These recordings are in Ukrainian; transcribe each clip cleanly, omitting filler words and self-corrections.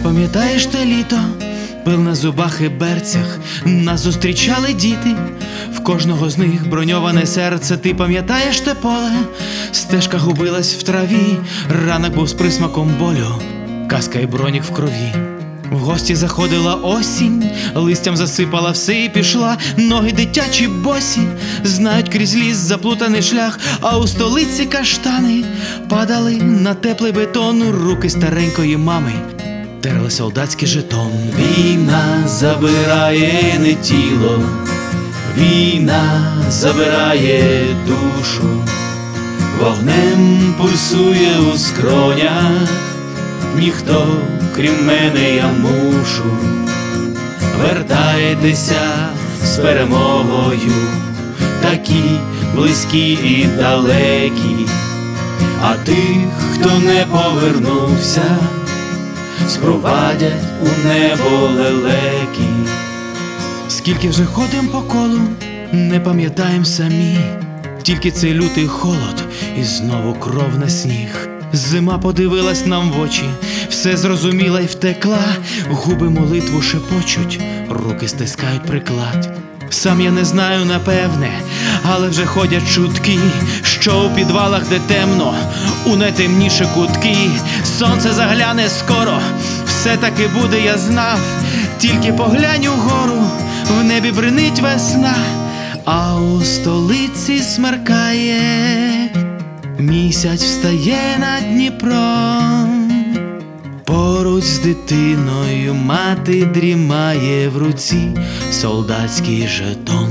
Пам'ятаєш те літо, пил на зубах і берцях, нас зустрічали діти, в кожного з них броньоване серце. Ти пам'ятаєш те поле, стежка губилась в траві, ранок був з присмаком болю, каска і бронік в крові. В гості заходила осінь, листям засипала все і пішла. Ноги дитячі босі, знають крізь ліс заплутаний шлях. А у столиці каштани падали на теплий бетон. Руки старенької мами терли солдатський жетон. Війна забирає не тіло, війна забирає душу. Вогнем пульсує у скронях, ніхто крім мене, я мушу. Вертайтеся з перемогою, такі близькі і далекі. А тих, хто не повернувся, спровадять у небо лелеки. Скільки вже ходим по колу, не пам'ятаєм самі, тільки цей лютий холод і знову кров на сніг. Зима подивилась нам в очі, все зрозуміла й втекла. Губи молитву шепочуть, руки стискають приклад. Сам я не знаю напевне, але вже ходять чутки, що у підвалах, де темно, у найтемніші кутки, сонце загляне скоро, все-таки буде, я знав. Тільки поглянь угору, в небі бринить весна, а у столиці смеркає. Місяць встає над Дніпром, поруч з дитиною мати дрімає, в руці солдатський жетон.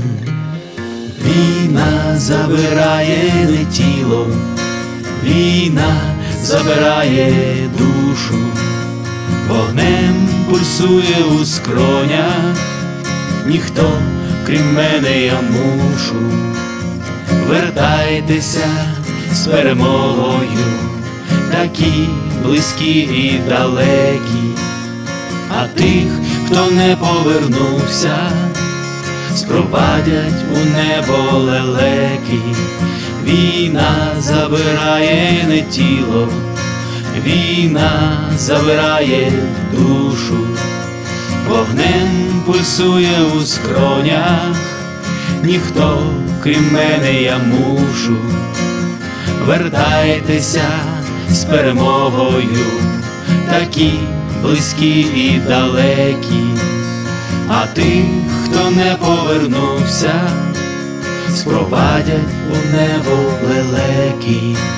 Війна забирає не тіло, війна забирає душу. Вогнем пульсує у скронях, ніхто крім мене, я мушу. Вертайтеся з перемогою, такі близькі і далекі. А тих, хто не повернувся, спровадять у небо лелеки. Війна забирає не тіло, війна забирає душу. Вогнем пульсує у скронях, ніхто крім мене, я мушу. Вертайтеся з перемогою, такі близькі і далекі. А тих, хто не повернувся, спровадять у небо лелеки.